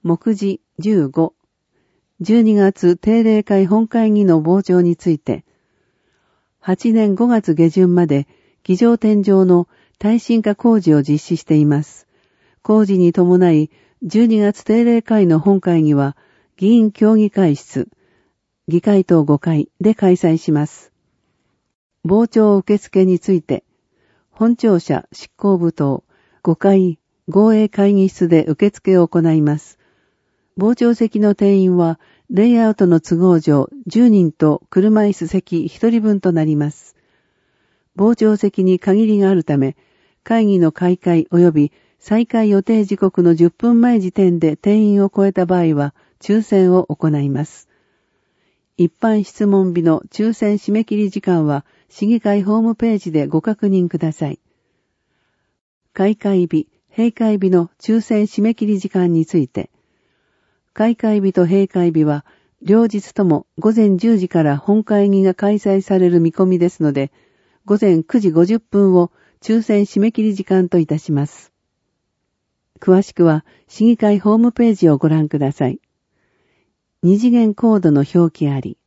目次15、12月定例会本会議の傍聴について、8年5月下旬まで机上天井の耐震化工事を実施しています。工事に伴い、12月定例会の本会議は、議員協議会室、議会棟5階で開催します。傍聴受付について、本庁舎執行部棟5階合営会議室で受付を行います。傍聴席の定員は、レイアウトの都合上10人と車椅子席1人分となります。傍聴席に限りがあるため、会議の開会及び再開予定時刻の10分前時点で定員を超えた場合は、抽選を行います。一般質問日の抽選締め切り時間は、市議会ホームページでご確認ください。開会日、閉会日の抽選締め切り時間について、開会日と閉会日は、両日とも午前10時から本会議が開催される見込みですので、午前9時50分を抽選締め切り時間といたします。詳しくは、市議会ホームページをご覧ください。二次元コードの表記あり。